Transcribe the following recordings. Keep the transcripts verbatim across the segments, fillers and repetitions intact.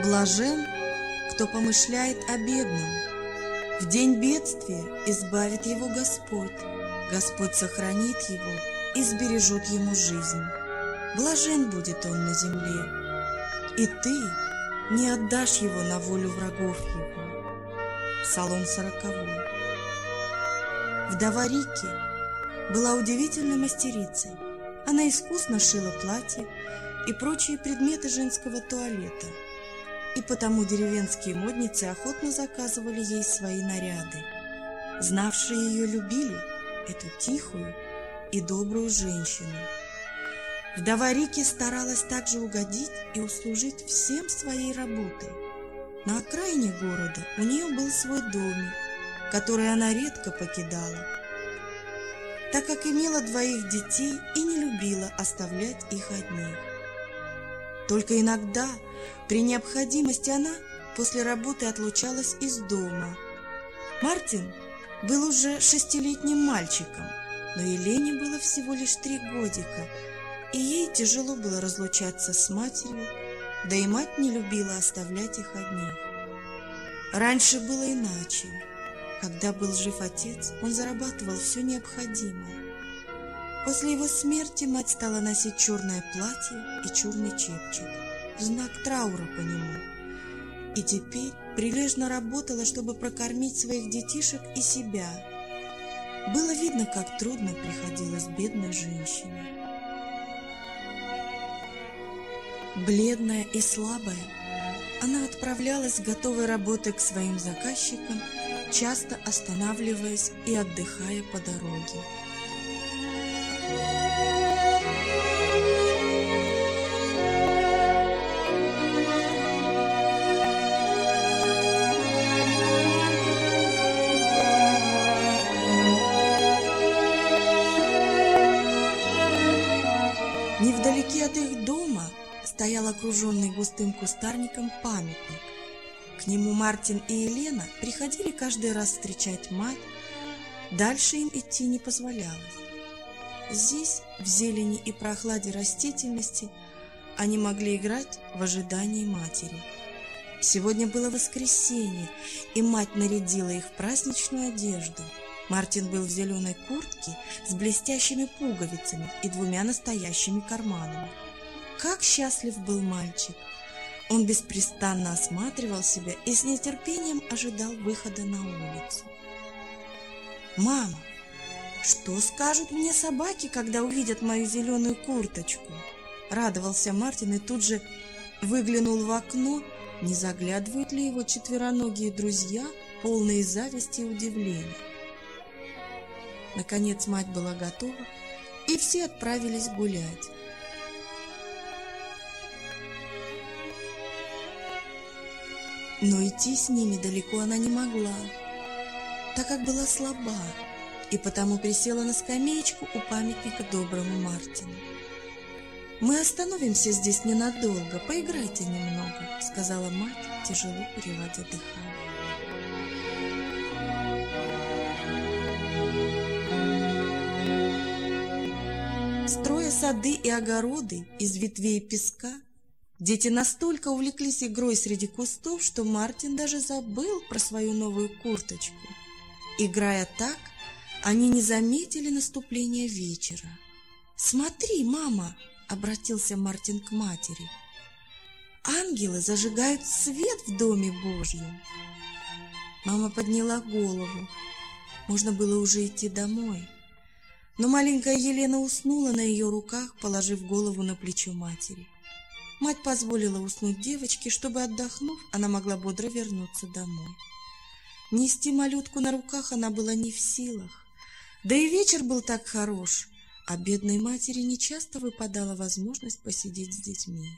Блажен, кто помышляет о бедном. В день бедствия избавит его Господь. Господь сохранит его и сбережет ему жизнь. Блажен будет он на земле, и ты не отдашь его на волю врагов его. Псалом сороковой. Вдова Рикки была удивительной мастерицей. Она искусно шила платья и прочие предметы женского туалета, и потому деревенские модницы охотно заказывали ей свои наряды. Знавшие ее любили эту тихую и добрую женщину. Вдова Рикки старалась также угодить и услужить всем своей работой. На окраине города у нее был свой домик, который она редко покидала, так как имела двоих детей и не любила оставлять их одних. Только иногда, при необходимости, она после работы отлучалась из дома. Мартин был уже шестилетним мальчиком, но Елене было всего лишь три годика, и ей тяжело было разлучаться с матерью, да и мать не любила оставлять их одних. Раньше было иначе. Когда был жив отец, он зарабатывал все необходимое. После его смерти мать стала носить черное платье и черный чепчик в знак траура по нему, и теперь прилежно работала, чтобы прокормить своих детишек и себя. Было видно, как трудно приходилось бедной женщине. Бледная и слабая, она отправлялась готовой работой к своим заказчикам, часто останавливаясь и отдыхая по дороге. Невдалеке от их дома стоял окруженный густым кустарником памятник. К нему Мартин и Елена приходили каждый раз встречать мать, дальше им идти не позволялось. Здесь, в зелени и прохладе растительности, они могли играть в ожидании матери. Сегодня было воскресенье, и мать нарядила их в праздничную одежду. Мартин был в зеленой куртке с блестящими пуговицами и двумя настоящими карманами. Как счастлив был мальчик! Он беспрестанно осматривал себя и с нетерпением ожидал выхода на улицу. «Мама, что скажут мне собаки, когда увидят мою зеленую курточку?» Радовался Мартин и тут же выглянул в окно, не заглядывают ли его четвероногие друзья, полные зависти и удивления. Наконец мать была готова, и все отправились гулять. Но идти с ними далеко она не могла, так как была слаба, и потому присела на скамеечку у памятника доброму Мартину. «Мы остановимся здесь ненадолго, поиграйте немного», — сказала мать, тяжело переводя дыхание. Строя сады и огороды из ветвей песка, дети настолько увлеклись игрой среди кустов, что Мартин даже забыл про свою новую курточку. Играя так, они не заметили наступления вечера. «Смотри, мама!» — обратился Мартин к матери. «Ангелы зажигают свет в Доме Божьем!» Мама подняла голову. Можно было уже идти домой. Но маленькая Елена уснула на ее руках, положив голову на плечо матери. Мать позволила уснуть девочке, чтобы, отдохнув, она могла бодро вернуться домой. Нести малютку на руках она была не в силах. Да и вечер был так хорош, а бедной матери нечасто выпадала возможность посидеть с детьми.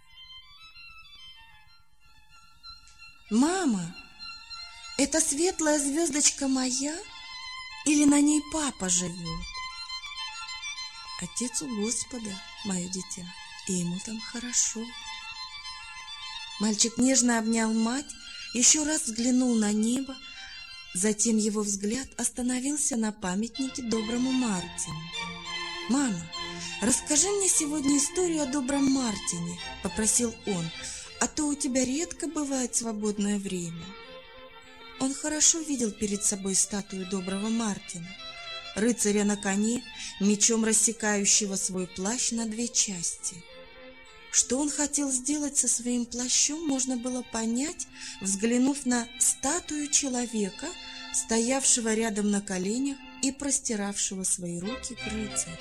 «Мама, эта светлая звездочка моя или на ней папа живет?» «Отец у Господа, мое дитя, и ему там хорошо». Мальчик нежно обнял мать, еще раз взглянул на небо, затем его взгляд остановился на памятнике доброму Мартину. «Мама, расскажи мне сегодня историю о добром Мартине», — попросил он. а то у тебя редко бывает свободное время». Он хорошо видел перед собой статую доброго Мартина, рыцаря на коне, мечом рассекающего свой плащ на две части. Что он хотел сделать со своим плащом, можно было понять, взглянув на статую человека, стоявшего рядом на коленях и простиравшего свои руки к рыцарю.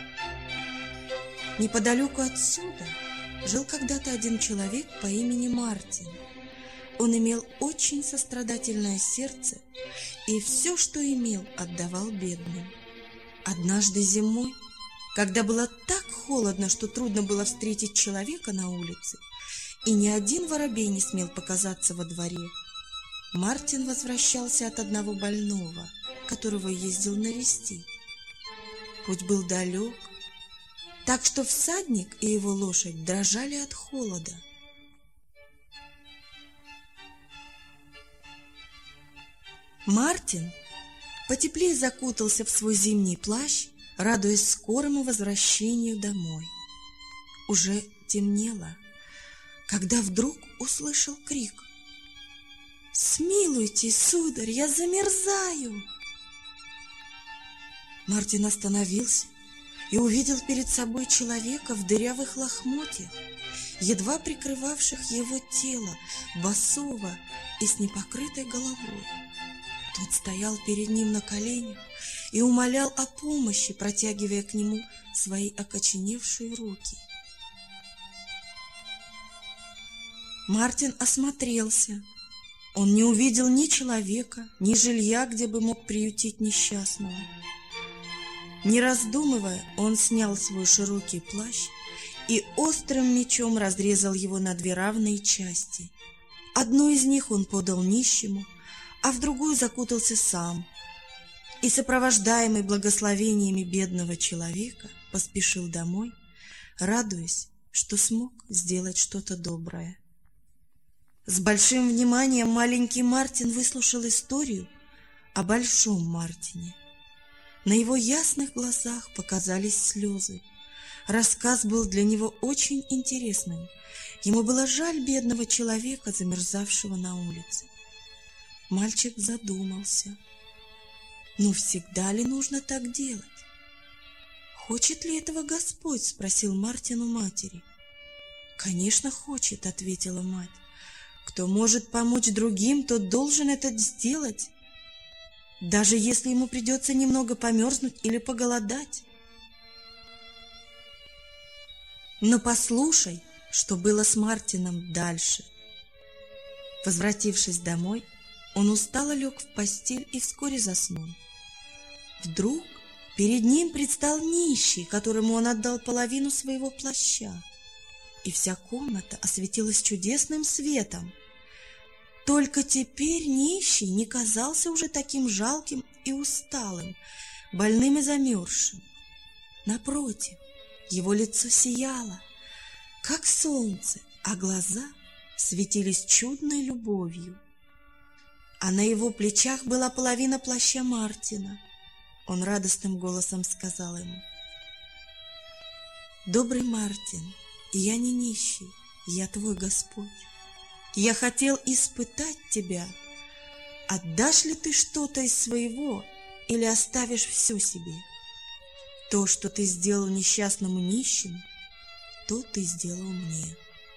Неподалеку отсюда жил когда-то один человек по имени Мартин. Он имел очень сострадательное сердце и все, что имел, отдавал бедным. Однажды зимой, когда было так холодно, что трудно было встретить человека на улице, и ни один воробей не смел показаться во дворе, Мартин возвращался от одного больного, которого ездил навестить. Путь был далек, так что всадник и его лошадь дрожали от холода. Мартин потеплее закутался в свой зимний плащ, радуясь скорому возвращению домой. Уже темнело, когда вдруг услышал крик: «Смилуйте, сударь, я замерзаю!» Мартин остановился и увидел перед собой человека в дырявых лохмотьях, едва прикрывавших его тело, босого и с непокрытой головой. Тот стоял перед ним на коленях и умолял о помощи, протягивая к нему свои окоченевшие руки. Мартин осмотрелся. Он не увидел ни человека, ни жилья, где бы мог приютить несчастного. Не раздумывая, он снял свой широкий плащ и острым мечом разрезал его на две равные части. Одну из них он подал нищему, а в другую закутался сам, и, сопровождаемый благословениями бедного человека, поспешил домой, радуясь, что смог сделать что-то доброе. С большим вниманием маленький Мартин выслушал историю о большом Мартине. На его ясных глазах показались слезы. Рассказ был для него очень интересным. Ему было жаль бедного человека, замерзавшего на улице. Мальчик задумался. Ну, всегда ли нужно так делать? «Хочет ли этого Господь?» — спросил Мартин у матери. «Конечно, хочет», — ответила мать. «Кто может помочь другим, тот должен это сделать, даже если ему придется немного померзнуть или поголодать». Но послушай, что было с Мартином дальше. Возвратившись домой, он устало лег в постель и вскоре заснул. Вдруг перед ним предстал нищий, которому он отдал половину своего плаща, и вся комната осветилась чудесным светом. Только теперь нищий не казался уже таким жалким и усталым, больным и замерзшим. Напротив, его лицо сияло, как солнце, а глаза светились чудной любовью. А на его плечах была половина плаща Мартина. Он радостным голосом сказал ему: «Добрый Мартин, я не нищий, я твой Господь. Я хотел испытать тебя. Отдашь ли ты что-то из своего или оставишь все себе? То, что ты сделал несчастному нищему, то ты сделал мне».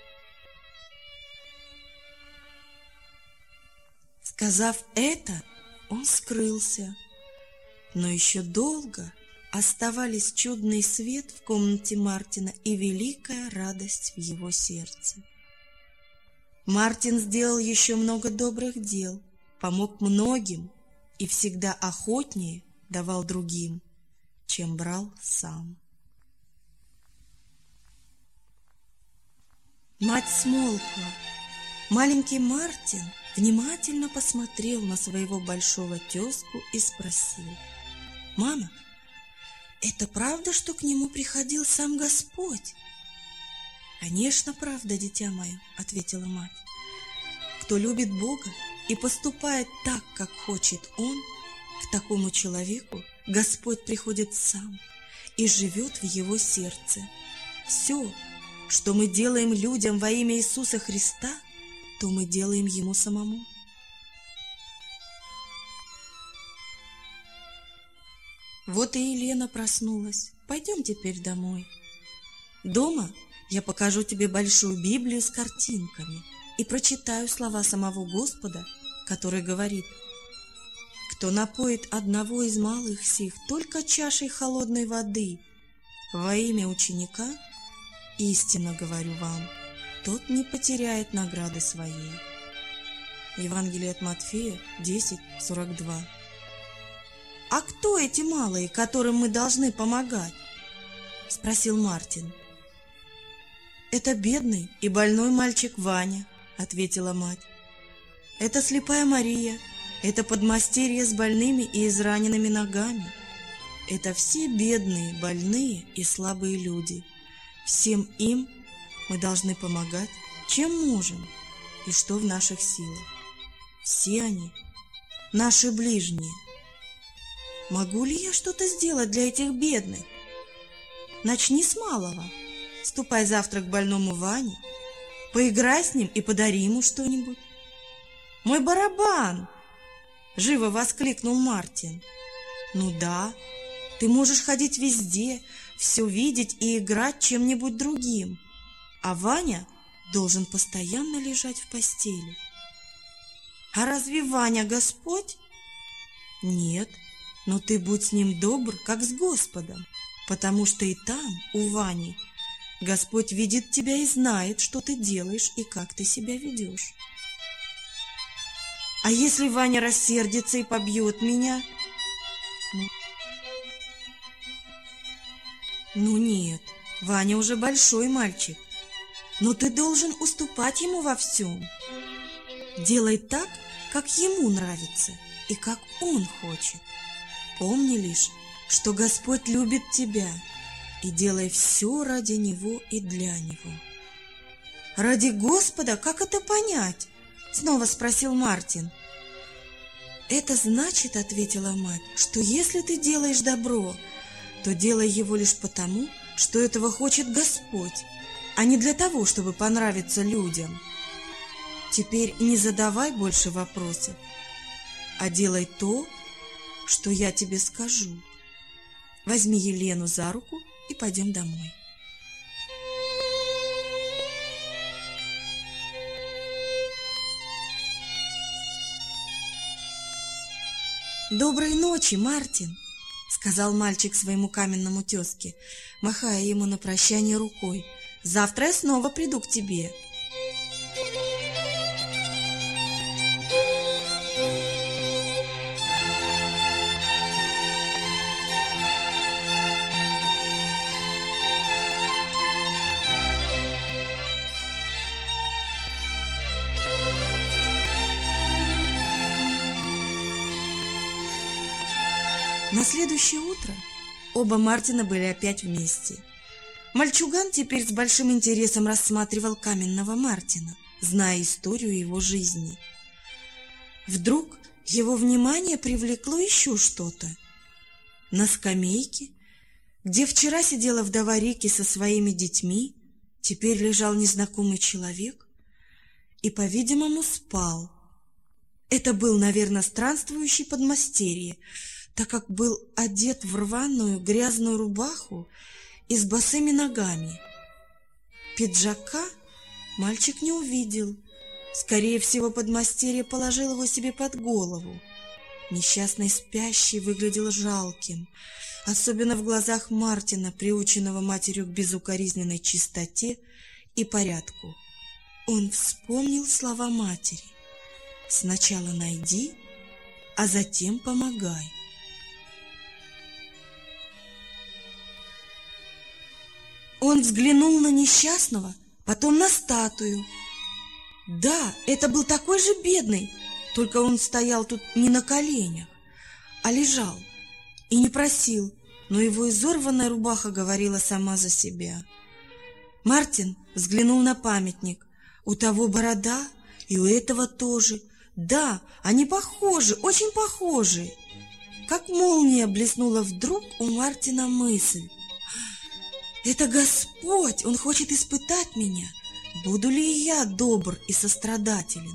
Сказав это, он скрылся, но еще долго оставались чудный свет в комнате Мартина и великая радость в его сердце. Мартин сделал еще много добрых дел, помог многим и всегда охотнее давал другим, чем брал сам. Мать смолкла. Маленький Мартин внимательно посмотрел на своего большого тезку и спросил: «Мама, это правда, что к нему приходил сам Господь?» «Конечно, правда, дитя мое», — ответила мать. «Кто любит Бога и поступает так, как хочет Он, к такому человеку Господь приходит сам и живет в его сердце. Все, что мы делаем людям во имя Иисуса Христа, то мы делаем Ему самому. Вот и Елена проснулась. Пойдем теперь домой. Дома я покажу тебе большую Библию с картинками и прочитаю слова самого Господа, который говорит: «Кто напоит одного из малых сих только чашей холодной воды во имя ученика, истинно говорю вам, тот не потеряет награды своей». Евангелие от Матфея десять сорок два. «А кто эти малые, которым мы должны помогать?» — спросил Мартин. «Это бедный и больной мальчик Ваня», — ответила мать. «Это слепая Мария, это подмастерье с больными и израненными ногами. Это все бедные, больные и слабые люди. Всем им мы должны помогать, чем можем и что в наших силах. Все они наши ближние. Могу ли я что-то сделать для этих бедных? Начни с малого. Ступай завтра к больному Ване, поиграй с ним и подари ему что-нибудь». «Мой барабан!» — живо воскликнул Мартин. «Ну да, ты можешь ходить везде, все видеть и играть чем-нибудь другим, а Ваня должен постоянно лежать в постели». «А разве Ваня Господь?» «Нет, но ты будь с ним добр, как с Господом, потому что и там, у Вани, Господь видит тебя и знает, что ты делаешь и как ты себя ведешь». «А если Ваня рассердится и побьет меня?» «Ну, ну нет, Ваня уже большой мальчик, но ты должен уступать ему во всем. Делай так, как ему нравится и как он хочет. Помни лишь, что Господь любит тебя, и делай все ради Него и для Него». «Ради Господа? Как это понять?» — снова спросил Мартин. «Это значит, — ответила мать, — что если ты делаешь добро, то делай его лишь потому, что этого хочет Господь, а не для того, чтобы понравиться людям. Теперь не задавай больше вопросов, а делай то, что я тебе скажу. Возьми Елену за руку и пойдем домой». «Доброй ночи, Мартин», — сказал мальчик своему каменному тезке, махая ему на прощание рукой. «Завтра я снова приду к тебе». На следующее утро оба Мартина были опять вместе. Мальчуган теперь с большим интересом рассматривал каменного Мартина, зная историю его жизни. Вдруг его внимание привлекло еще что-то. На скамейке, где вчера сидела вдова Рики со своими детьми, теперь лежал незнакомый человек и, по-видимому, спал. Это был, наверное, странствующий подмастерье, так как был одет в рваную грязную рубаху и с босыми ногами. Пиджака мальчик не увидел. Скорее всего, подмастерье положил его себе под голову. Несчастный спящий выглядел жалким, особенно в глазах Мартина, приученного матерью к безукоризненной чистоте и порядку. Он вспомнил слова матери: «Сначала найди, а затем помогай». Он взглянул на несчастного, потом на статую. Да, это был такой же бедный, только он стоял тут не на коленях, а лежал и не просил, но его изорванная рубаха говорила сама за себя. Мартин взглянул на памятник. У того борода, и у этого тоже. Да, они похожи, очень похожи. Как молния блеснула вдруг у Мартина мысль: Это Господь, Он хочет испытать меня, буду ли и я добр и сострадателен.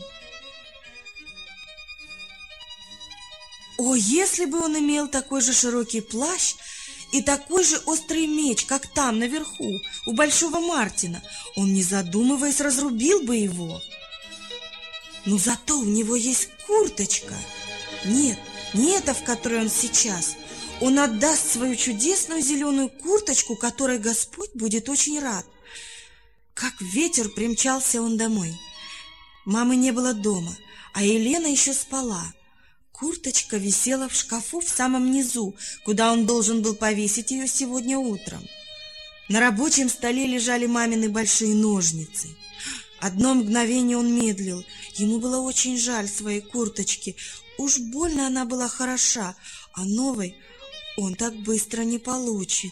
О, если бы он имел такой же широкий плащ и такой же острый меч, как там, наверху, у Большого Мартина, он, не задумываясь, разрубил бы его. Но зато у него есть курточка. Нет, не эта, в которой он сейчас. Он отдаст свою чудесную зеленую курточку, которой Господь будет очень рад. Как ветер примчался он домой. Мамы не было дома, а Елена еще спала. Курточка висела в шкафу в самом низу, куда он должен был повесить ее сегодня утром. На рабочем столе лежали мамины большие ножницы. Одно мгновение он медлил. Ему было очень жаль своей курточки. Уж больно она была хороша, а новой он так быстро не получит.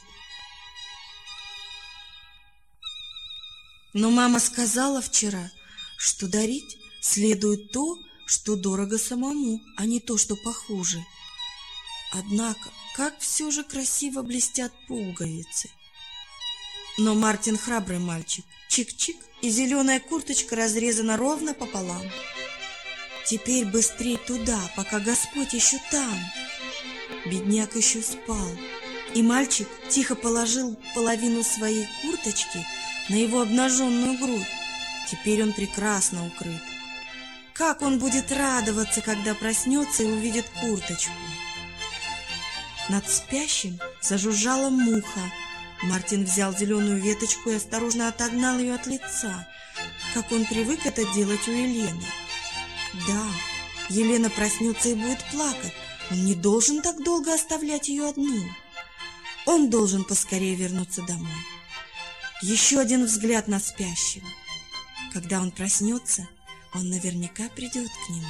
Но мама сказала вчера, что дарить следует то, что дорого самому, а не то, что похуже. Однако, как все же красиво блестят пуговицы. Но Мартин храбрый мальчик. Чик-чик, и зеленая курточка разрезана ровно пополам. Теперь быстрей туда, пока Господь еще там. Бедняк еще спал, и мальчик тихо положил половину своей курточки на его обнаженную грудь. Теперь он прекрасно укрыт. Как он будет радоваться, когда проснется и увидит курточку. Над спящим зажужжала муха. Мартин взял зеленую веточку и осторожно отогнал ее от лица, как он привык это делать у Елены. Да, Елена проснется и будет плакать. Он не должен так долго оставлять ее одну. Он должен поскорее вернуться домой. Еще один взгляд на спящего. Когда он проснется, он наверняка придет к нему.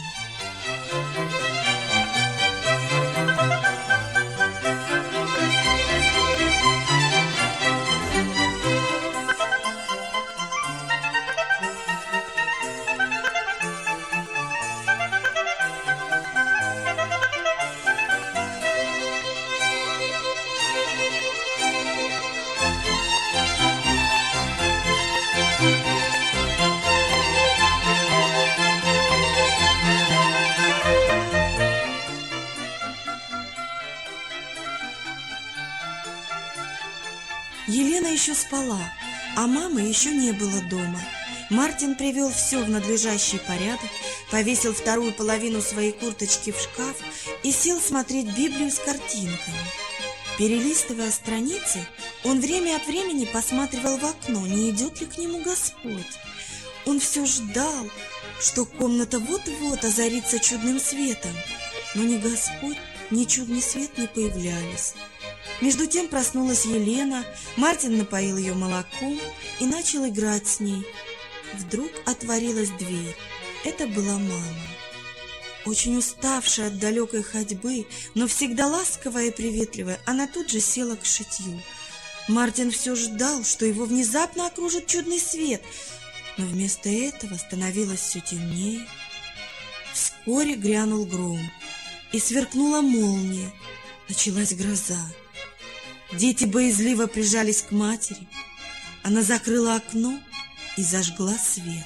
Елена еще спала, а мамы еще не было дома. Мартин привел все в надлежащий порядок, повесил вторую половину своей курточки в шкаф и сел смотреть Библию с картинками. Перелистывая страницы, он время от времени посматривал в окно, не идет ли к нему Господь. Он все ждал, что комната вот-вот озарится чудным светом, но ни Господь, ни чудный свет не появлялись. Между тем проснулась Елена, Мартин напоил ее молоком и начал играть с ней. Вдруг отворилась дверь. Это была мама. Очень уставшая от далекой ходьбы, но всегда ласковая и приветливая, она тут же села к шитью. Мартин все ждал, что его внезапно окружит чудный свет, но вместо этого становилось все темнее. Вскоре грянул гром, и сверкнула молния. Началась гроза. Дети боязливо прижались к матери. Она закрыла окно и зажгла свет.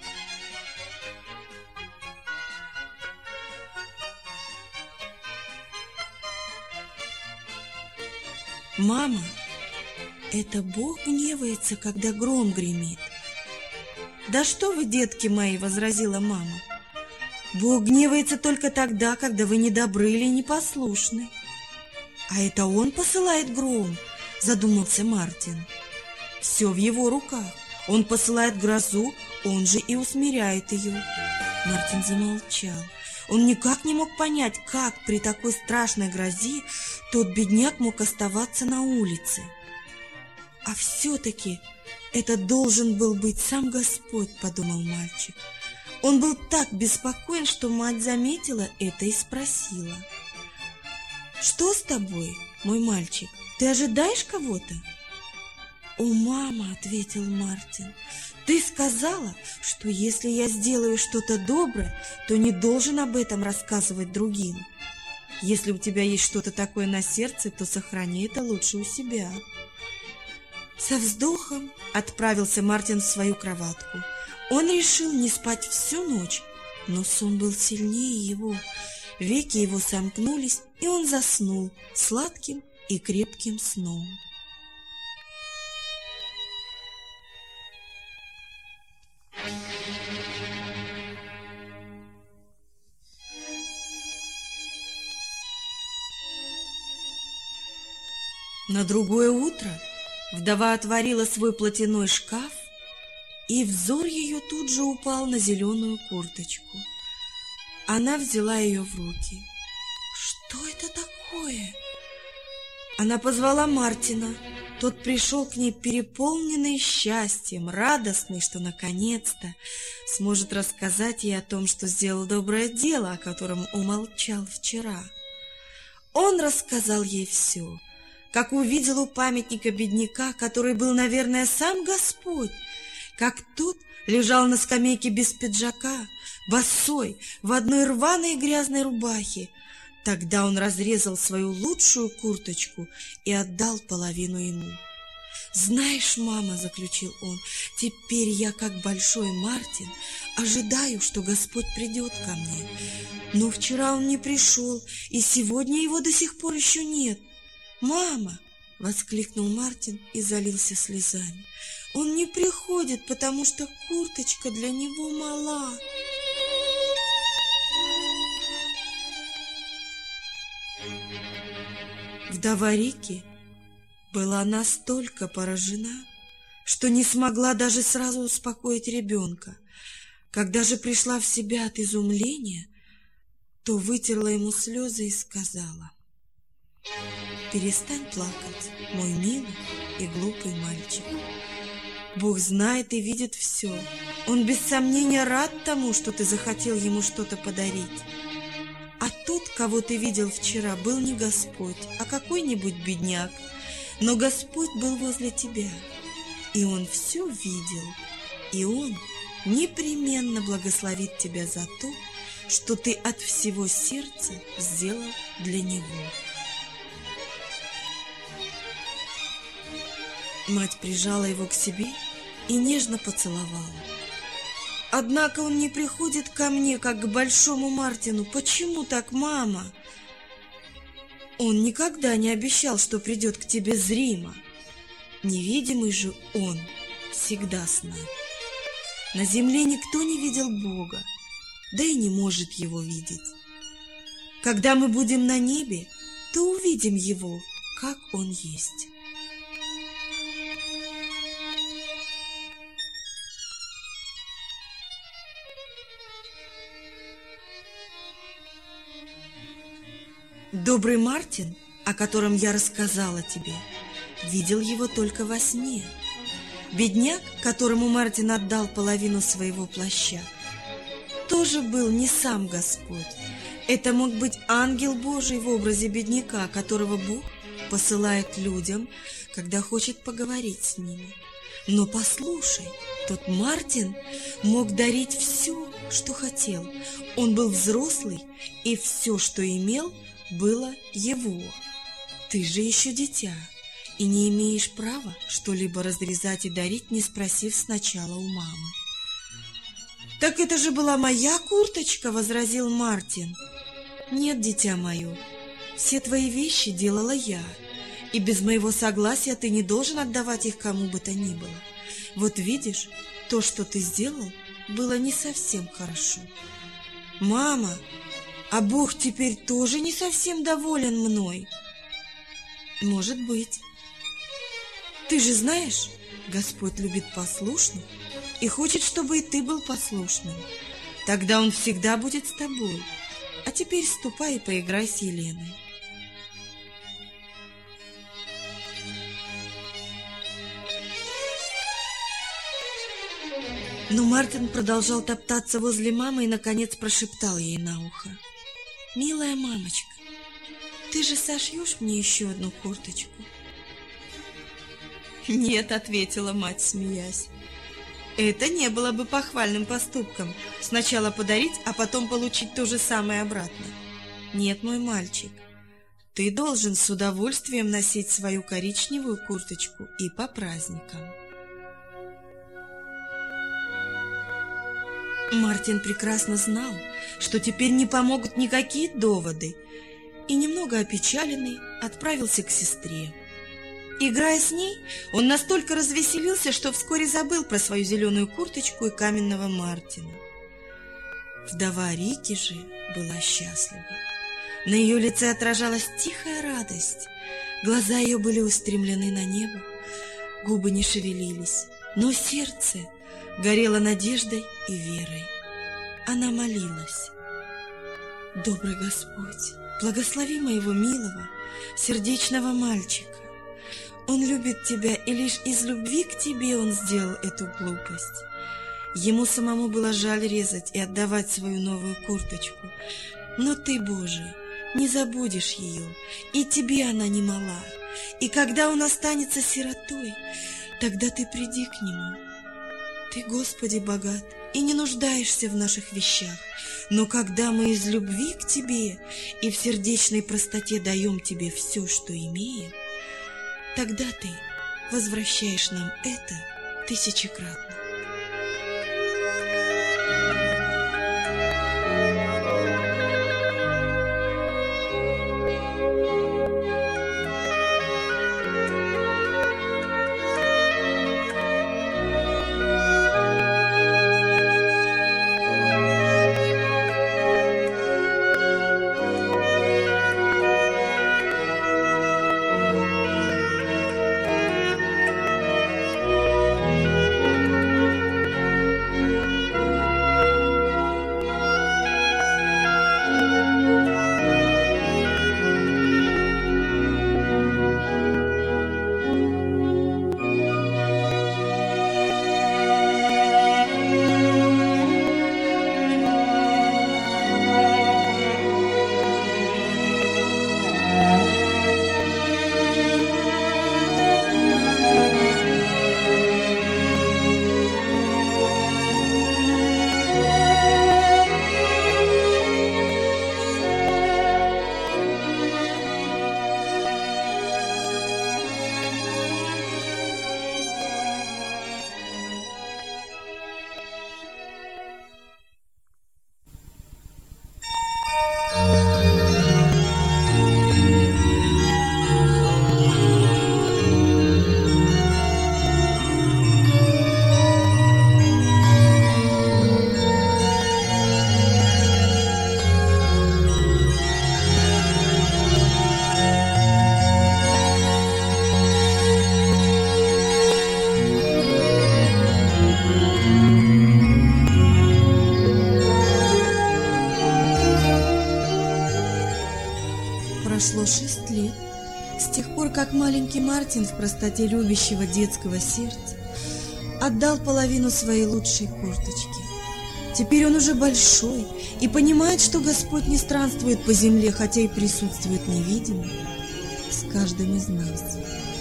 «Мама, это Бог гневается, когда гром гремит». «Да что вы, детки мои!» — возразила мама. «Бог гневается только тогда, когда вы недобры или непослушны». «А это он посылает гром?» — задумался Мартин. «Все в его руках. Он посылает грозу, он же и усмиряет ее». Мартин замолчал. Он никак не мог понять, как при такой страшной грозе тот бедняк мог оставаться на улице. «А все-таки это должен был быть сам Господь», — подумал мальчик. Он был так беспокоен, что мать заметила это и спросила: «Что с тобой, мой мальчик? Ты ожидаешь кого-то?» «О, мама», — ответил Мартин, — «ты сказала, что если я сделаю что-то доброе, то не должен об этом рассказывать другим. Если у тебя есть что-то такое на сердце, то сохрани это лучше у себя». Со вздохом отправился Мартин в свою кроватку. Он решил не спать всю ночь, но сон был сильнее его. Веки его сомкнулись, и он заснул сладким и крепким сном. На другое утро вдова отворила свой платяной шкаф, и взор ее тут же упал на зеленую курточку. Она взяла ее в руки. Что это такое? Она позвала Мартина. Тот пришел к ней переполненный счастьем, радостный, что наконец-то сможет рассказать ей о том, что сделал доброе дело, о котором умолчал вчера. Он рассказал ей все, как увидел у памятника бедняка, который был, наверное, сам Господь, как тот лежал на скамейке без пиджака, босой, в одной рваной грязной рубахе. Тогда он разрезал свою лучшую курточку и отдал половину ему. «Знаешь, мама, — заключил он, — теперь я, как большой Мартин, ожидаю, что Господь придет ко мне. Но вчера он не пришел, и сегодня его до сих пор еще нет. Мама! — воскликнул Мартин и залился слезами. Он не приходит, потому что курточка для него мала». Вдова Рики была настолько поражена, что не смогла даже сразу успокоить ребенка. Когда же пришла в себя от изумления, то вытерла ему слезы и сказала: «Перестань плакать, мой милый и глупый мальчик. Бог знает и видит все. Он без сомнения рад тому, что ты захотел ему что-то подарить. А тот, кого ты видел вчера, был не Господь, а какой-нибудь бедняк. Но Господь был возле тебя, и Он все видел, и Он непременно благословит тебя за то, что ты от всего сердца сделал для Него». Мать прижала его к себе и нежно поцеловала. «Однако он не приходит ко мне, как к большому Мартину. Почему так, мама?» «Он никогда не обещал, что придет к тебе зримо. Невидимый же он всегда с нами. На земле никто не видел Бога, да и не может его видеть. Когда мы будем на небе, то увидим его, как он есть». Добрый Мартин, о котором я рассказала тебе, видел его только во сне. Бедняк, которому Мартин отдал половину своего плаща, тоже был не сам Господь. Это мог быть ангел Божий в образе бедняка, которого Бог посылает людям, когда хочет поговорить с ними. Но послушай, тот Мартин мог дарить все, что хотел. Он был взрослый, и все, что имел, было его. Ты же еще дитя и не имеешь права что-либо разрезать и дарить, не спросив сначала у мамы. «Так это же была моя курточка!» — возразил Мартин. «Нет, дитя мое, все твои вещи делала я, и без моего согласия ты не должен отдавать их кому бы то ни было. Вот видишь, то, что ты сделал, было не совсем хорошо». «Мама, а Бог теперь тоже не совсем доволен мной?» «Может быть. Ты же знаешь, Господь любит послушных и хочет, чтобы и ты был послушным. Тогда Он всегда будет с тобой. А теперь ступай и поиграй с Еленой». Но Мартин продолжал топтаться возле мамы и, наконец, прошептал ей на ухо: «Милая мамочка, ты же сошьешь мне еще одну курточку?» «Нет», — ответила мать, смеясь. «Это не было бы похвальным поступком — сначала подарить, а потом получить то же самое обратно. Нет, мой мальчик, Ты должен с удовольствием носить свою коричневую курточку и по праздникам. Мартин прекрасно знал, что теперь не помогут никакие доводы, и, немного опечаленный, отправился к сестре. Играя с ней, он настолько развеселился, что вскоре забыл про свою зеленую курточку и каменного Мартина. Вдова Рики же была счастлива. На ее лице отражалась тихая радость, глаза ее были устремлены на небо, губы не шевелились, но сердце горело надеждой и верой. Она молилась: «Добрый Господь, благослови моего милого, сердечного мальчика. Он любит тебя, и лишь из любви к тебе он сделал эту глупость». Ему самому было жаль резать и отдавать свою новую курточку. Но ты, Боже, не забудешь ее, и тебе она не мала. И когда он останется сиротой, тогда ты приди к нему. Ты, Господи, богат и не нуждаешься в наших вещах, но когда мы из любви к тебе и в сердечной простоте даем тебе все, что имеем, тогда ты возвращаешь нам это тысячекратно. Прошло шесть лет с тех пор, как маленький Мартин в простоте любящего детского сердца отдал половину своей лучшей курточки. Теперь он уже большой и понимает, что Господь не странствует по земле, хотя и присутствует невидимо с каждым из нас.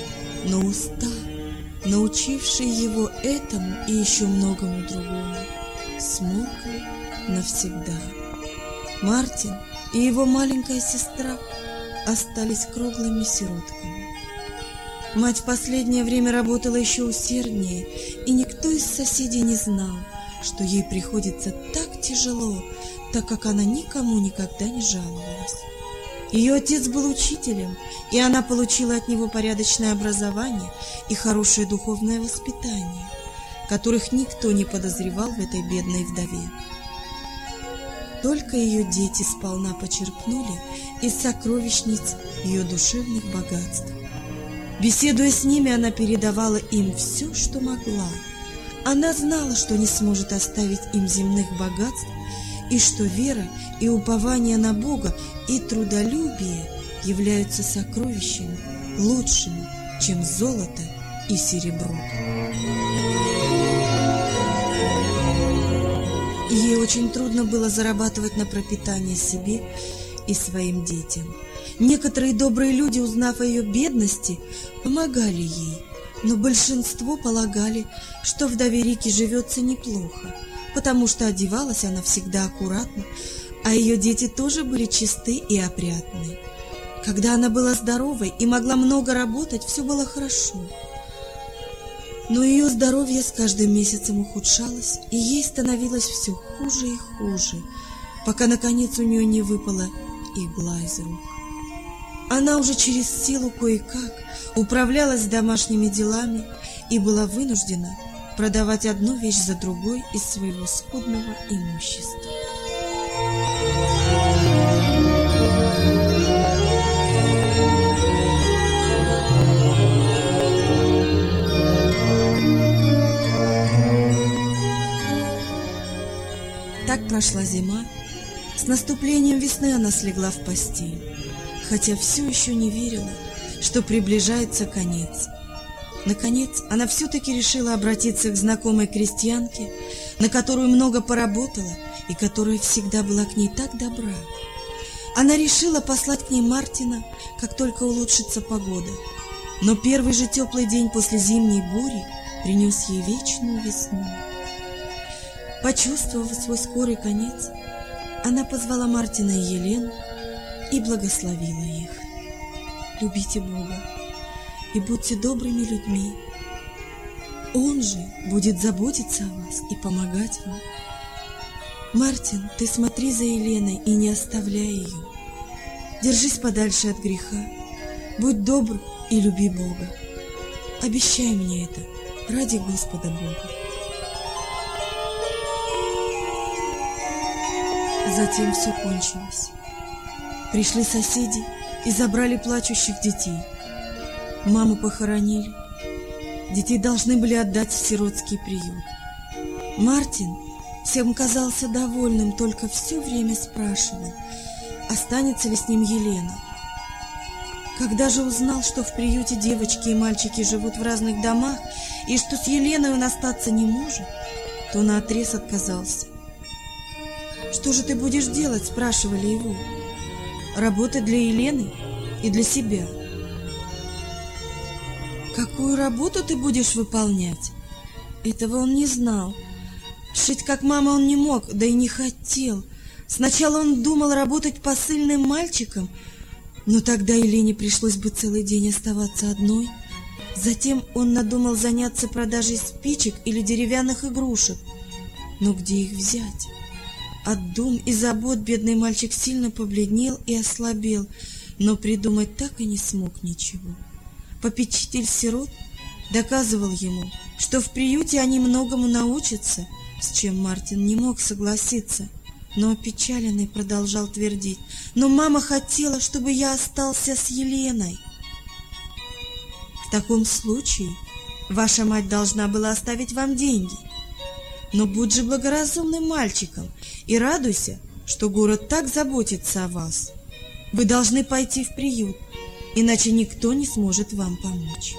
Но уста, научившие его этому и еще многому другому, смолкли навсегда. Мартин и его маленькая сестра остались круглыми сиротками. Мать в последнее время работала еще усерднее, и никто из соседей не знал, что ей приходится так тяжело, так как она никому никогда не жаловалась. Ее отец был учителем, и она получила от него порядочное образование и хорошее духовное воспитание, которых никто не подозревал в этой бедной вдове. Только ее дети сполна почерпнули из сокровищниц ее душевных богатств. Беседуя с ними, она передавала им все, что могла. Она знала, что не сможет оставить им земных богатств, и что вера и упование на Бога и трудолюбие являются сокровищами лучшими, чем золото и серебро. Ей очень трудно было зарабатывать на пропитание себе и своим детям. Некоторые добрые люди, узнав о ее бедности, помогали ей, но большинство полагали, что вдове Рики живется неплохо, потому что одевалась она всегда аккуратно, а ее дети тоже были чисты и опрятны. Когда она была здоровой и могла много работать, все было хорошо. Но ее здоровье с каждым месяцем ухудшалось, и ей становилось все хуже и хуже, пока, наконец, у нее не выпала игла из рук. Она уже через силу кое-как управлялась домашними делами и была вынуждена продавать одну вещь за другой из своего скудного имущества. Так прошла зима. С наступлением весны она слегла в постель, хотя все еще не верила, что приближается конец. Наконец, она все-таки решила обратиться к знакомой крестьянке, на которую много поработала и которая всегда была к ней так добра. Она решила послать к ней Мартина, как только улучшится погода. Но первый же теплый день после зимней бури принес ей вечную весну. Почувствовав свой скорый конец, она позвала Мартина и Елену и благословила их. Любите Бога и будьте добрыми людьми. Он же будет заботиться о вас и помогать вам. Мартин, ты смотри за Еленой и не оставляй ее. Держись подальше от греха, будь добр и люби Бога. Обещай мне это ради Господа Бога. Затем все кончилось. Пришли соседи и забрали плачущих детей. Маму похоронили. Детей должны были отдать в сиротский приют. Мартин всем казался довольным, только все время спрашивал, останется ли с ним Елена. Когда же узнал, что в приюте девочки и мальчики живут в разных домах и что с Еленой он остаться не может, то наотрез отказался. «Что же ты будешь делать?» – спрашивали его. «Работать для Елены и для себя». Какую работу ты будешь выполнять? Этого он не знал. Шить как мама он не мог, да и не хотел. Сначала он думал работать посыльным мальчиком, но тогда Елене пришлось бы целый день оставаться одной. Затем он надумал заняться продажей спичек или деревянных игрушек. Но где их взять? От дум и забот бедный мальчик сильно побледнел и ослабел, но придумать так и не смог ничего. Попечитель сирот доказывал ему, что в приюте они многому научатся, с чем Мартин не мог согласиться, но опечаленный продолжал твердить: «Но мама хотела, чтобы я остался с Еленой». «В таком случае ваша мать должна была оставить вам деньги. Но будь же благоразумным мальчиком и радуйся, что город так заботится о вас. Вы должны пойти в приют, иначе никто не сможет вам помочь».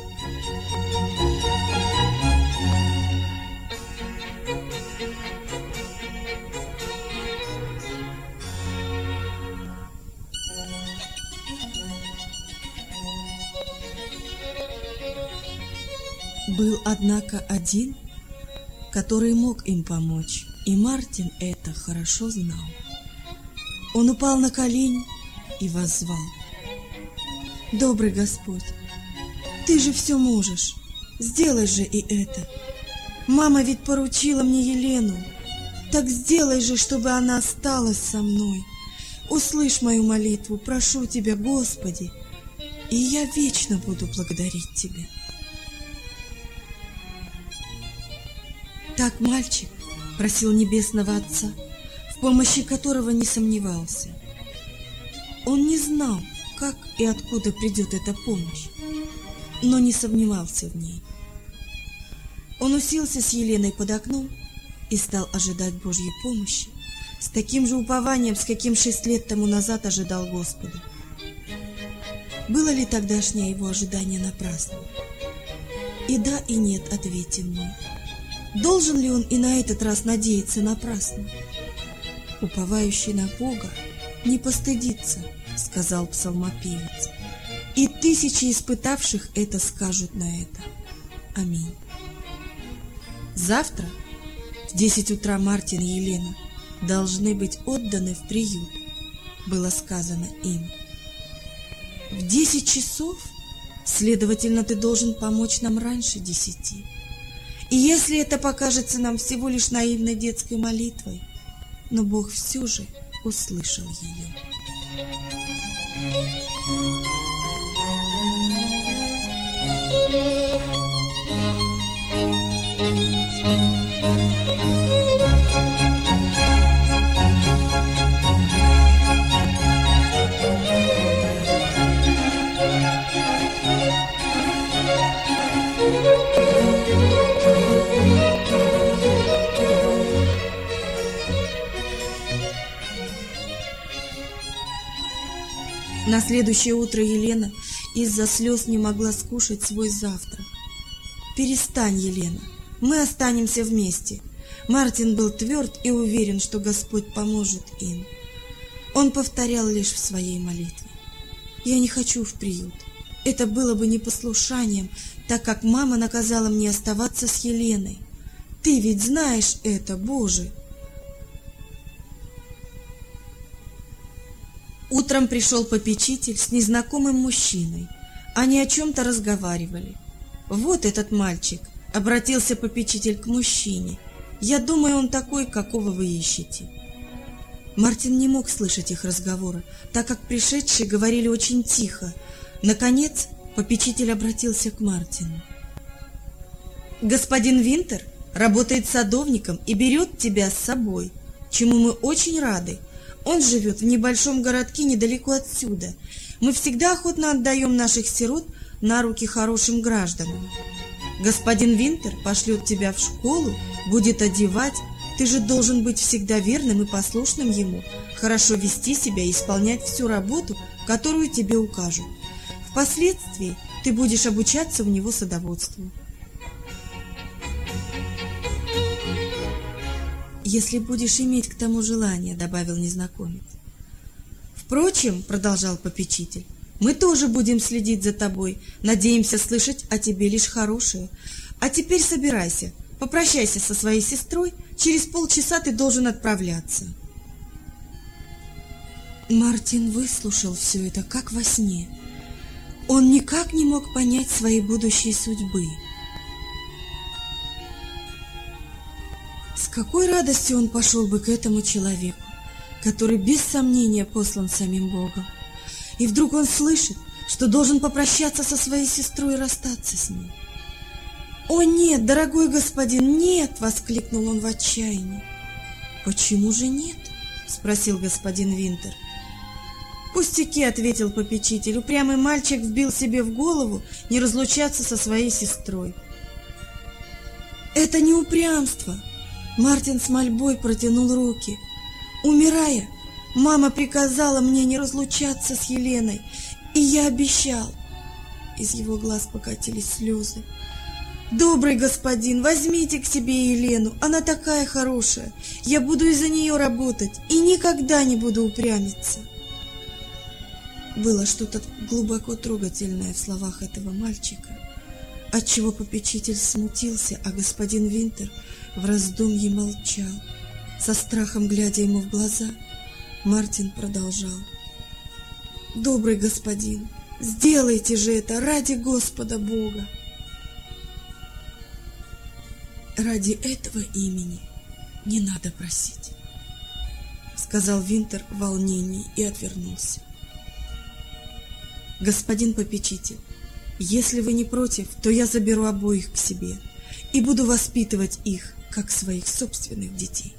Был, однако, один, который мог им помочь, и Мартин это хорошо знал. Он упал на колени и воззвал: «Добрый Господь, Ты же все можешь, сделай же и это. Мама ведь поручила мне Елену, так сделай же, чтобы она осталась со мной. Услышь мою молитву, прошу Тебя, Господи, и я вечно буду благодарить Тебя». Так мальчик просил Небесного Отца, в помощи которого не сомневался. Он не знал, как и откуда придет эта помощь, но не сомневался в ней. Он уселся с Еленой под окном и стал ожидать Божьей помощи с таким же упованием, с каким шесть лет тому назад ожидал Господа. Было ли тогдашнее его ожидание напрасно? И да, и нет, ответим мы. Должен ли он и на этот раз надеяться напрасно? «Уповающий на Бога не постыдится», — сказал псалмопевец, «и тысячи испытавших это скажут на это. Аминь». Завтра в десять утра Мартин и Елена должны быть отданы в приют, было сказано им. В десять часов? Следовательно, ты должен помочь нам раньше десяти. И если это покажется нам всего лишь наивной детской молитвой, но Бог все же услышал ее. На следующее утро Елена из-за слез не могла скушать свой завтрак. «Перестань, Елена, мы останемся вместе». Мартин был тверд и уверен, что Господь поможет им. Он повторял лишь в своей молитве: «Я не хочу в приют. Это было бы непослушанием, так как мама наказала мне оставаться с Еленой. Ты ведь знаешь это, Боже!» Утром пришел попечитель с незнакомым мужчиной. Они о чем-то разговаривали. «Вот этот мальчик», — обратился попечитель к мужчине. «Я думаю, он такой, какого вы ищете». Мартин не мог слышать их разговора, так как пришедшие говорили очень тихо. Наконец, попечитель обратился к Мартину. «Господин Винтер работает садовником и берет тебя с собой, чему мы очень рады. Он живет в небольшом городке недалеко отсюда. Мы всегда охотно отдаем наших сирот на руки хорошим гражданам. Господин Винтер пошлет тебя в школу, будет одевать. Ты же должен быть всегда верным и послушным ему, хорошо вести себя и исполнять всю работу, которую тебе укажут. Впоследствии ты будешь обучаться у него садоводству». «Если будешь иметь к тому желание», — добавил незнакомец. «Впрочем, — продолжал попечитель, — мы тоже будем следить за тобой, надеемся слышать о тебе лишь хорошее. А теперь собирайся, попрощайся со своей сестрой, через полчаса ты должен отправляться». Мартин выслушал все это как во сне. Он никак не мог понять своей будущей судьбы. С какой радостью он пошел бы к этому человеку, который без сомнения послан самим Богом. И вдруг он слышит, что должен попрощаться со своей сестрой и расстаться с ней. «О нет, дорогой господин, нет!» — воскликнул он в отчаянии. «Почему же нет?» — спросил господин Винтер. «Пустяки», — ответил попечитель. «Упрямый мальчик вбил себе в голову не разлучаться со своей сестрой». «Это не упрямство!» Мартин с мольбой протянул руки. «Умирая, мама приказала мне не разлучаться с Еленой, и я обещал». Из его глаз покатились слезы. «Добрый господин, возьмите к себе Елену, она такая хорошая, я буду из-за нее работать и никогда не буду упрямиться». Было что-то глубоко трогательное в словах этого мальчика, отчего попечитель смутился, а господин Винтер в раздумье молчал. Со страхом глядя ему в глаза, Мартин продолжал: «Добрый господин, сделайте же это ради Господа Бога». «Ради этого имени не надо просить», — сказал Винтер в волнении и отвернулся. «Господин попечитель, если вы не против, то я заберу обоих к себе и буду воспитывать их, как своих собственных детей».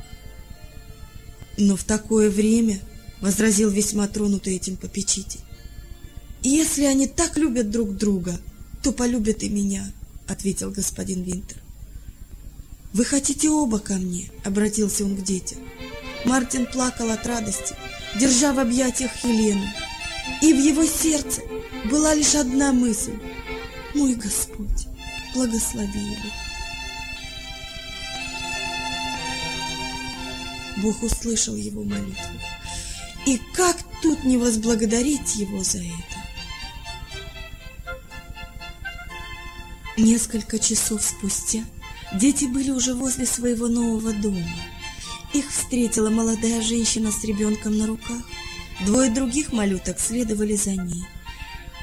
«Но в такое время, — возразил весьма тронутый этим попечитель, — если они так любят друг друга, то полюбят и меня», — ответил господин Винтер. «Вы хотите оба ко мне?» — обратился он к детям. Мартин плакал от радости, держа в объятиях Елену, и в его сердце была лишь одна мысль: «Мой Господь, благослови его». Бог услышал его молитву, и как тут не возблагодарить его за это? Несколько часов спустя дети были уже возле своего нового дома. Их встретила молодая женщина с ребенком на руках, двое других малюток следовали за ней.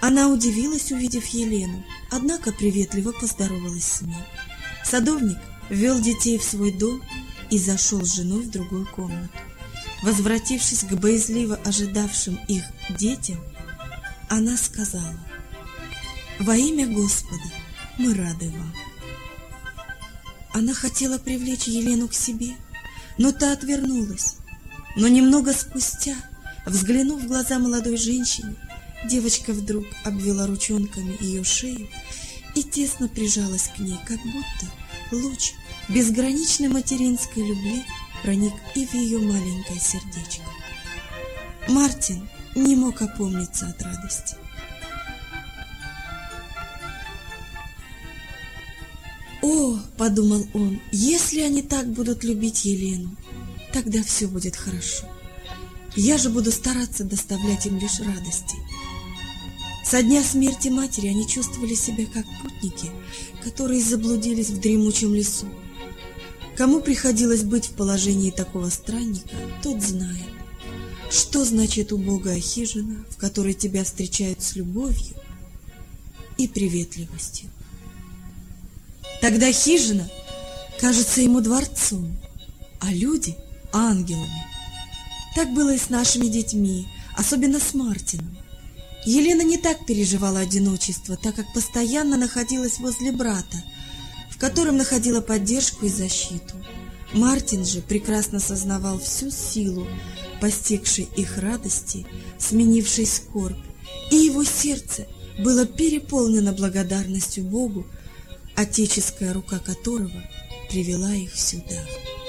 Она удивилась, увидев Елену, однако приветливо поздоровалась с ней. Садовник ввел детей в свой дом и зашел с женой в другую комнату. Возвратившись к боязливо ожидавшим их детям, она сказала: «Во имя Господа мы рады вам». Она хотела привлечь Елену к себе, но та отвернулась. Но немного спустя, взглянув в глаза молодой женщине, девочка вдруг обвела ручонками ее шею и тесно прижалась к ней, как будто луч безграничной материнской любви проник и в ее маленькое сердечко. Мартин не мог опомниться от радости. «О, — подумал он, — если они так будут любить Елену, тогда все будет хорошо. Я же буду стараться доставлять им лишь радости». Со дня смерти матери они чувствовали себя как путники, которые заблудились в дремучем лесу. Кому приходилось быть в положении такого странника, тот знает, что значит убогая хижина, в которой тебя встречают с любовью и приветливостью. Тогда хижина кажется ему дворцом, а люди – ангелами. Так было и с нашими детьми, особенно с Мартином. Елена не так переживала одиночество, так как постоянно находилась возле брата, в котором находила поддержку и защиту. Мартин же прекрасно сознавал всю силу постигшей их радости, сменившей скорбь, и его сердце было переполнено благодарностью Богу, отеческая рука которого привела их сюда.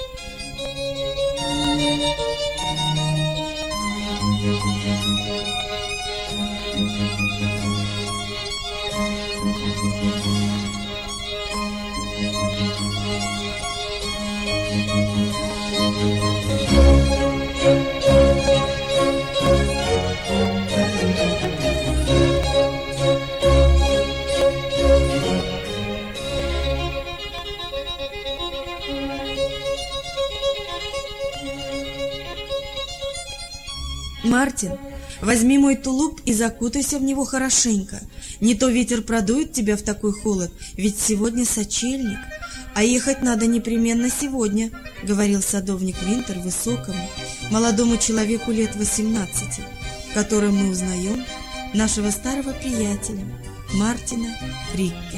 Мартин, возьми мой тулуп и закутайся в него хорошенько. Не то ветер продует тебя в такой холод, ведь сегодня сочельник, а ехать надо непременно сегодня, — говорил садовник Винтер высокому, молодому человеку лет восемнадцати, в котором мы узнаем нашего старого приятеля Мартина Рикке.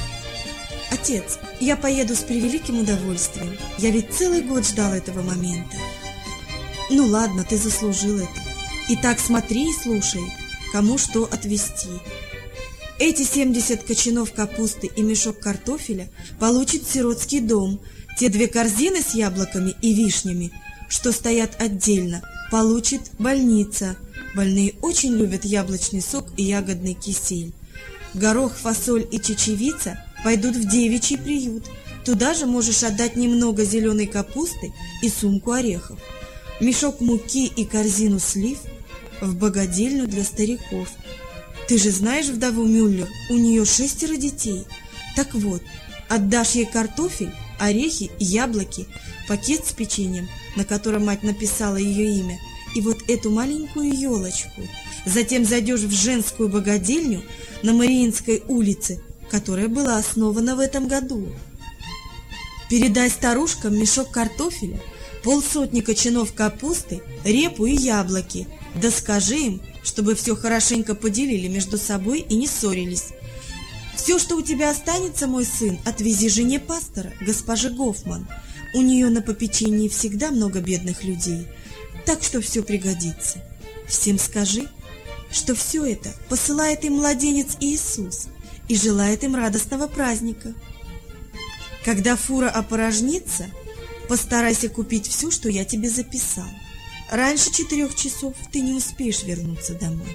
«Отец, я поеду с превеликим удовольствием, я ведь целый год ждал этого момента». «Ну ладно, ты заслужил это. Итак, смотри и слушай, кому что отвезти. Эти семьдесят кочанов капусты и мешок картофеля получит сиротский дом. Те две корзины с яблоками и вишнями, что стоят отдельно, получит больница. Больные очень любят яблочный сок и ягодный кисель. Горох, фасоль и чечевица пойдут в девичий приют. Туда же можешь отдать немного зеленой капусты и сумку орехов. Мешок муки и корзину слив в богадельню для стариков. Ты же знаешь вдову Мюллер, у нее шестеро детей. Так вот, отдашь ей картофель, орехи, яблоки, пакет с печеньем, на котором мать написала ее имя, и вот эту маленькую елочку. Затем зайдешь в женскую богадельню на Мариинской улице, которая была основана в этом году. Передай старушкам мешок картофеля, полсотни кочанов капусты, репу и яблоки, да скажи им, чтобы все хорошенько поделили между собой и не ссорились. Все, что у тебя останется, мой сын, отвези жене пастора, госпоже Гофман. У нее на попечении всегда много бедных людей, так что все пригодится. Всем скажи, что все это посылает им младенец Иисус и желает им радостного праздника. Когда фура опорожнится, постарайся купить все, что я тебе записал. Раньше четырех часов ты не успеешь вернуться домой».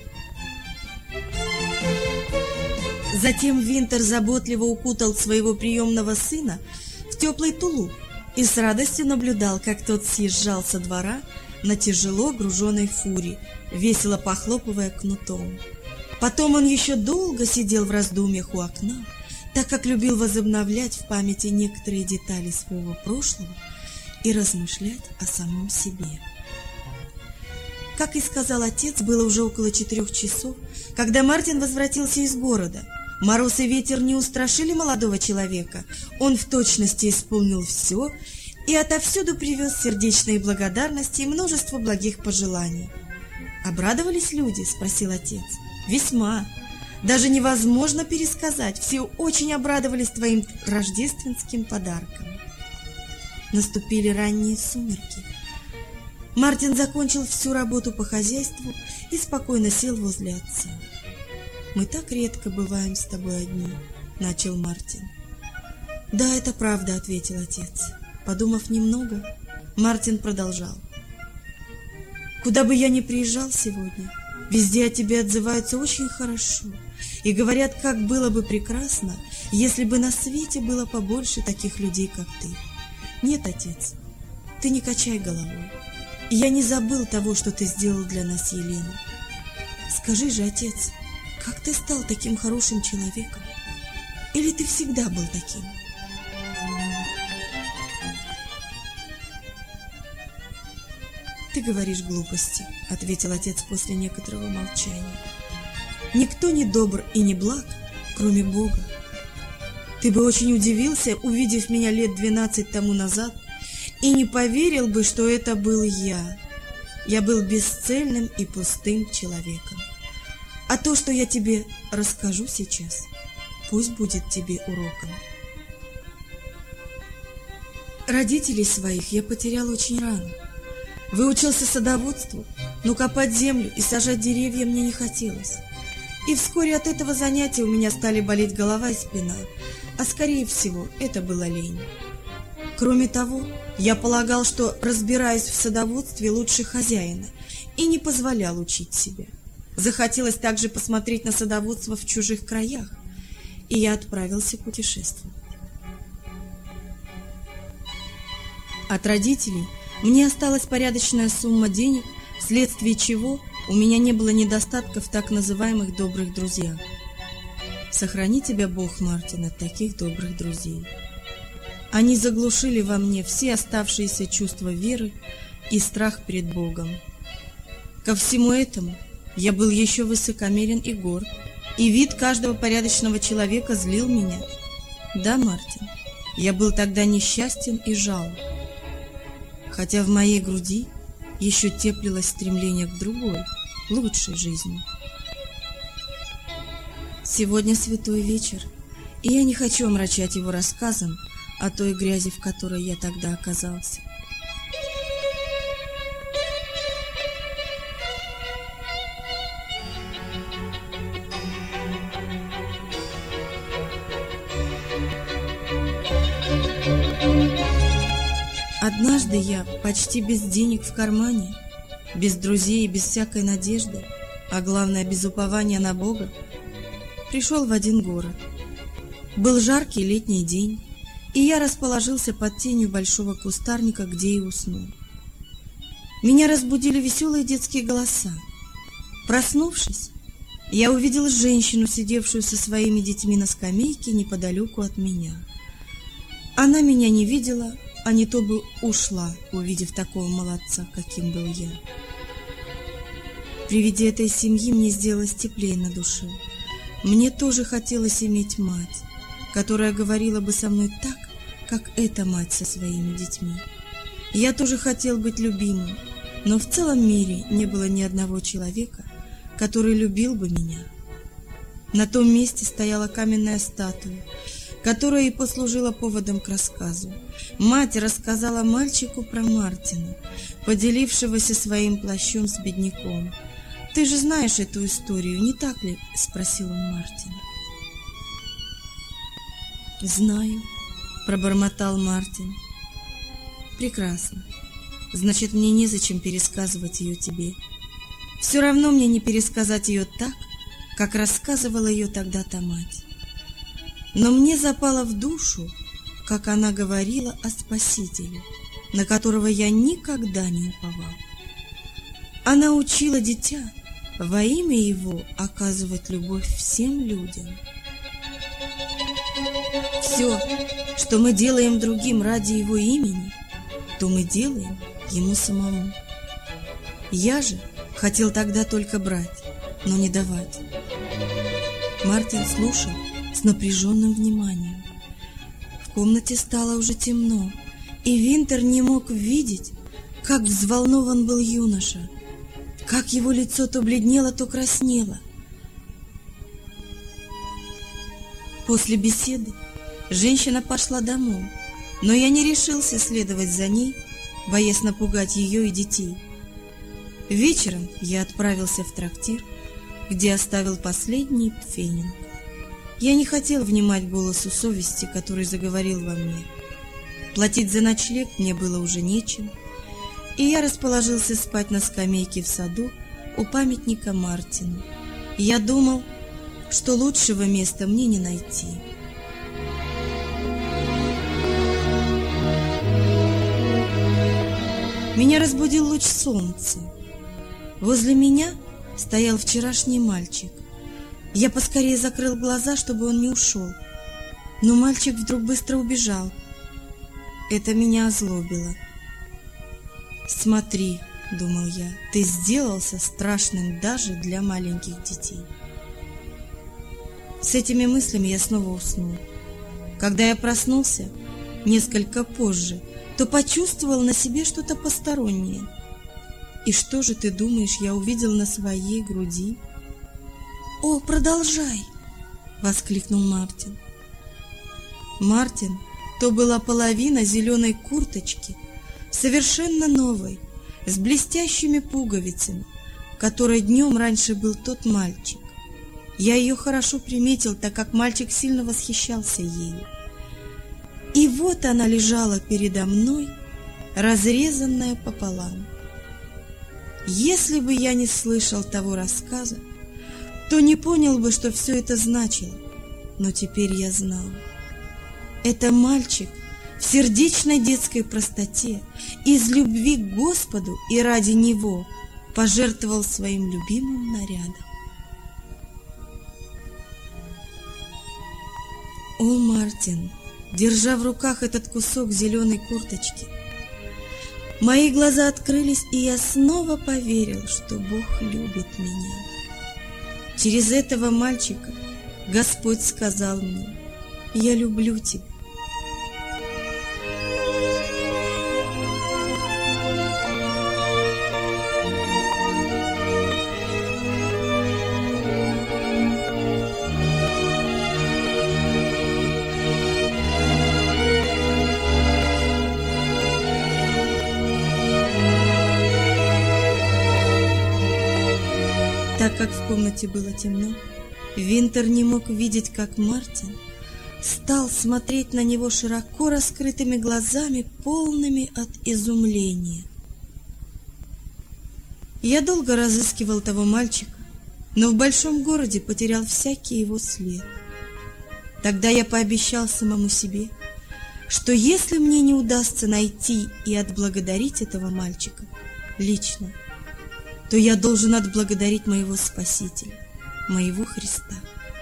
Затем Винтер заботливо укутал своего приемного сына в теплый тулуп и с радостью наблюдал, как тот съезжал со двора на тяжело груженной фуре, весело похлопывая кнутом. Потом он еще долго сидел в раздумьях у окна, так как любил возобновлять в памяти некоторые детали своего прошлого и размышлять о самом себе. Как и сказал отец, было уже около четырех часов, когда Мартин возвратился из города. Мороз и ветер не устрашили молодого человека. Он в точности исполнил все и отовсюду привез сердечные благодарности и множество благих пожеланий. «Обрадовались люди?» – спросил отец. «Весьма. Даже невозможно пересказать. Все очень обрадовались твоим рождественским подарком». Наступили ранние сумерки. Мартин закончил всю работу по хозяйству и спокойно сел возле отца. «Мы так редко бываем с тобой одни», — начал Мартин. «Да, это правда», — ответил отец. Подумав немного, Мартин продолжал. «Куда бы я ни приезжал сегодня, везде о тебе отзываются очень хорошо и говорят, как было бы прекрасно, если бы на свете было побольше таких людей, как ты. Нет, отец, ты не качай головой. Я не забыл того, что ты сделал для нас, Елена. Скажи же, отец, как ты стал таким хорошим человеком? Или ты всегда был таким?» «Ты говоришь глупости», — ответил отец после некоторого молчания. «Никто не добр и не благ, кроме Бога. Ты бы очень удивился, увидев меня лет двенадцать тому назад, и не поверил бы, что это был я. Я был бесцельным и пустым человеком. А то, что я тебе расскажу сейчас, пусть будет тебе уроком. Родителей своих я потерял очень рано. Выучился садоводству, но копать землю и сажать деревья мне не хотелось. И вскоре от этого занятия у меня стали болеть голова и спина, а скорее всего это была лень. Кроме того, я полагал, что разбираюсь в садоводстве лучше хозяина, и не позволял учить себя. Захотелось также посмотреть на садоводство в чужих краях, и я отправился путешествовать. От родителей мне осталась порядочная сумма денег, вследствие чего у меня не было недостатка в так называемых добрых друзьях. Сохрани тебя Бог, Мартин, от таких добрых друзей. Они заглушили во мне все оставшиеся чувства веры и страх перед Богом. Ко всему этому я был еще высокомерен и горд, и вид каждого порядочного человека злил меня. Да, Мартин, я был тогда несчастен и жалок, хотя в моей груди еще теплилось стремление к другой, лучшей жизни. Сегодня святой вечер, и я не хочу омрачать его рассказом о той грязи, в которой я тогда оказался. Однажды я, почти без денег в кармане, без друзей и без всякой надежды, а главное, без упования на Бога, пришел в один город. Был жаркий летний день, и я расположился под тенью большого кустарника, где и уснул. Меня разбудили веселые детские голоса. Проснувшись, я увидел женщину, сидевшую со своими детьми на скамейке неподалеку от меня. Она меня не видела, а не то бы ушла, увидев такого молодца, каким был я. При виде этой семьи мне сделалось теплее на душе. Мне тоже хотелось иметь мать, которая говорила бы со мной так, как эта мать со своими детьми. Я тоже хотел быть любимым, но в целом мире не было ни одного человека, который любил бы меня. На том месте стояла каменная статуя, которая и послужила поводом к рассказу. Мать рассказала мальчику про Мартина, поделившегося своим плащом с бедняком. «Ты же знаешь эту историю, не так ли?» – спросил он Мартина. «Знаю», – пробормотал Мартин. «Прекрасно. Значит, мне незачем пересказывать ее тебе. Все равно мне не пересказать ее так, как рассказывала ее тогда та мать. Но мне запало в душу, как она говорила о Спасителе, на которого я никогда не уповал. Она учила дитя во имя его оказывать любовь всем людям. Все, что мы делаем другим ради его имени, то мы делаем ему самому. Я же Хотел тогда только брать, но не давать. Мартин слушал с напряженным вниманием. В комнате стало уже темно, и Винтер не мог видеть, как взволнован был юноша, как его лицо то бледнело, то краснело. После беседы женщина пошла домой, но я не решился следовать за ней, боясь напугать ее и детей. Вечером я отправился в трактир, где оставил последний пфенинг. Я не хотел внимать голосу совести, который заговорил во мне. Платить за ночлег мне было уже нечем, и я расположился спать на скамейке в саду у памятника Мартину. Я думал, что лучшего места мне не найти. Меня разбудил луч солнца. Возле меня стоял вчерашний мальчик. Я поскорее закрыл глаза, чтобы он не ушел. Но мальчик вдруг быстро убежал. Это меня озлобило. «Смотри», — думал я, — «ты сделался страшным даже для маленьких детей». С этими мыслями я снова уснул. Когда я проснулся, несколько позже, то почувствовал на себе что-то постороннее. И что же, ты думаешь, я увидел на своей груди? «О, продолжай!» — воскликнул Мартин. Мартин то была половина зеленой курточки, совершенно новой, с блестящими пуговицами, которой днем раньше был тот мальчик. Я ее хорошо приметил, так как мальчик сильно восхищался ею. И вот она лежала передо мной, разрезанная пополам. Если бы я не слышал того рассказа, то не понял бы, что все это значило, но теперь я знал. Это мальчик в сердечной детской простоте, из любви к Господу и ради Него пожертвовал своим любимым нарядом. О, Мартин, держа в руках этот кусок зеленой курточки, мои глаза открылись, и я снова поверил, что Бог любит меня. Через этого мальчика Господь сказал мне: «Я люблю тебя». Так как в комнате было темно, Винтер не мог видеть, как Мартин стал смотреть на него широко раскрытыми глазами, полными от изумления. Я долго разыскивал того мальчика, но в большом городе потерял всякий его след. Тогда я пообещал самому себе, что если мне не удастся найти и отблагодарить этого мальчика лично, то я должен отблагодарить моего Спасителя, моего Христа.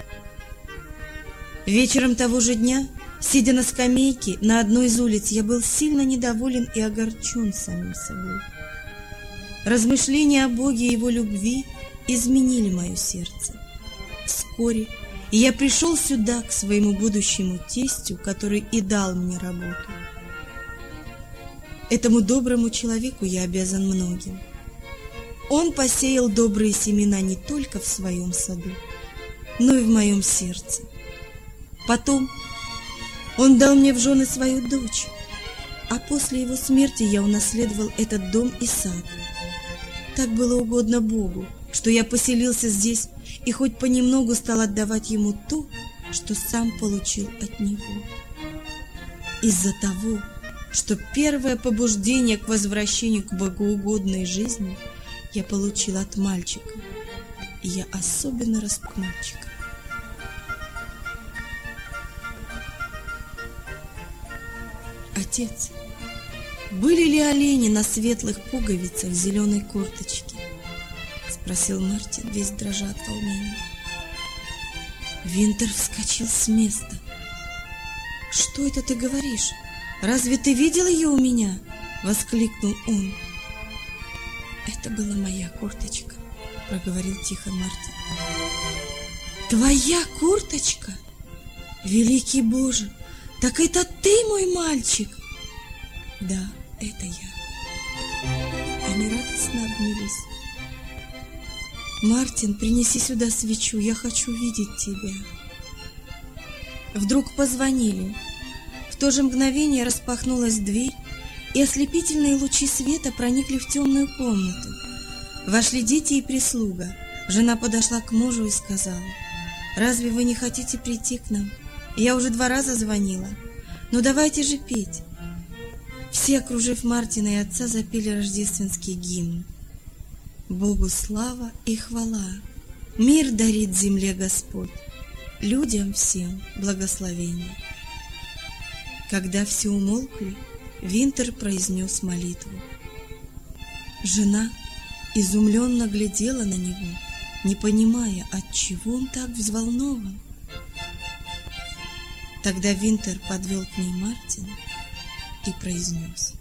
Вечером того же дня, сидя на скамейке на одной из улиц, я был сильно недоволен и огорчен самим собой. Размышления о Боге и Его любви изменили мое сердце. Вскоре я пришел сюда, к своему будущему тестю, который и дал мне работу. Этому доброму человеку я обязан многим. Он посеял добрые семена не только в своем саду, но и в моем сердце. Потом он дал мне в жены свою дочь, а после его смерти я унаследовал этот дом и сад. Так было угодно Богу, что я поселился здесь и хоть понемногу стал отдавать ему то, что сам получил от него. Из-за того, что первое побуждение к возвращению к богоугодной жизни я получил от мальчика, и я особенно распак мальчика. Отец, были ли олени на светлых пуговицах зеленой курточки? Спросил Мартин, весь дрожа от волнения. Винтер вскочил с места. Что это ты говоришь? Разве ты видел ее у меня? Воскликнул он. Это была моя курточка, проговорил тихо Мартин. Твоя курточка? Великий Боже, так это ты, мой мальчик? Да, это я. Они радостно обнялись. Мартин, принеси сюда свечу, я хочу видеть тебя. Вдруг позвонили. В то же мгновение распахнулась дверь, и ослепительные лучи света проникли в темную комнату. Вошли дети и прислуга. Жена подошла к мужу и сказала: «Разве вы не хотите прийти к нам? Я уже два раза звонила. Ну давайте же петь». Все, окружив Мартина и отца, запели рождественский гимн. Богу слава и хвала, мир дарит земле Господь, людям всем благословение. Когда все умолкли, Винтер произнес молитву. Жена изумленно глядела на него, не понимая, отчего он так взволнован. Тогда Винтер подвел к ней Мартина и произнес: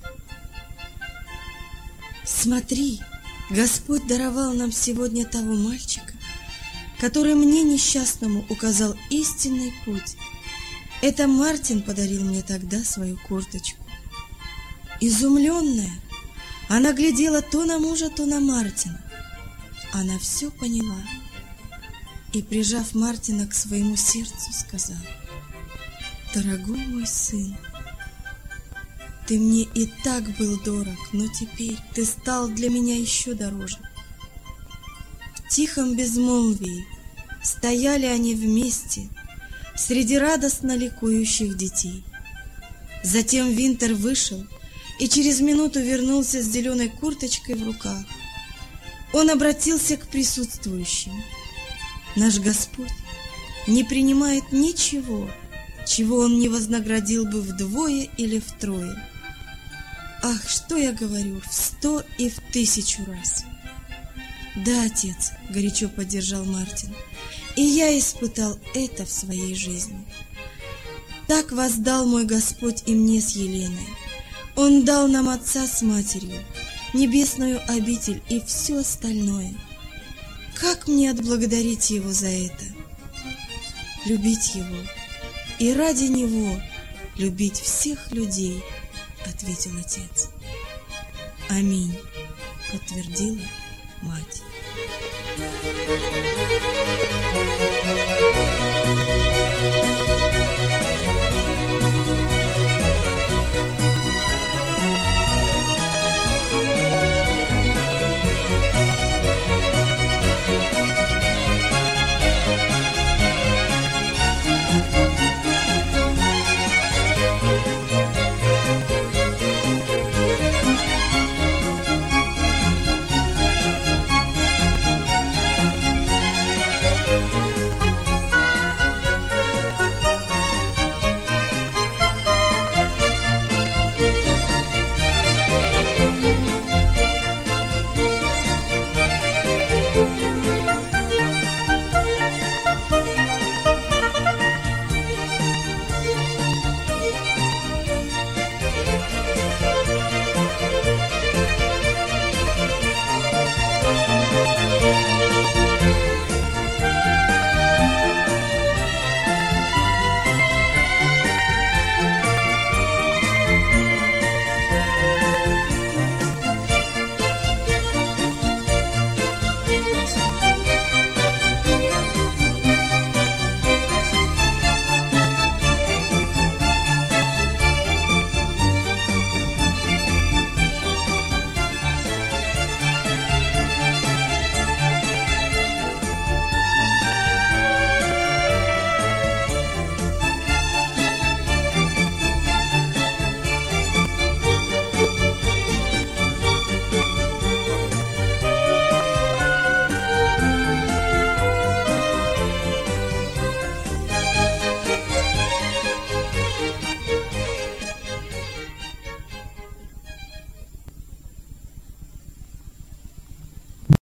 «Смотри, Господь даровал нам сегодня того мальчика, который мне, несчастному, указал истинный путь. Это Мартин подарил мне тогда свою курточку». Изумленная, она глядела то на мужа, то на Мартина. Она все поняла и, прижав Мартина к своему сердцу, сказала: «Дорогой мой сын, ты мне и так был дорог, но теперь ты стал для меня еще дороже». В тихом безмолвии стояли они вместе среди радостно ликующих детей. Затем Винтер вышел и через минуту вернулся с зеленой курточкой в руках. Он обратился к присутствующим: «Наш Господь не принимает ничего, чего Он не вознаградил бы вдвое или втрое. Ах, что я говорю, в сто и в тысячу раз!» «Да, отец», — горячо поддержал Мартин, — «и я испытал это в своей жизни. Так воздал мой Господь и мне с Еленой. Он дал нам отца с матерью, небесную обитель и все остальное. Как мне отблагодарить Его за это? Любить Его и ради Него любить всех людей», — ответил отец. «Аминь», — подтвердила мать.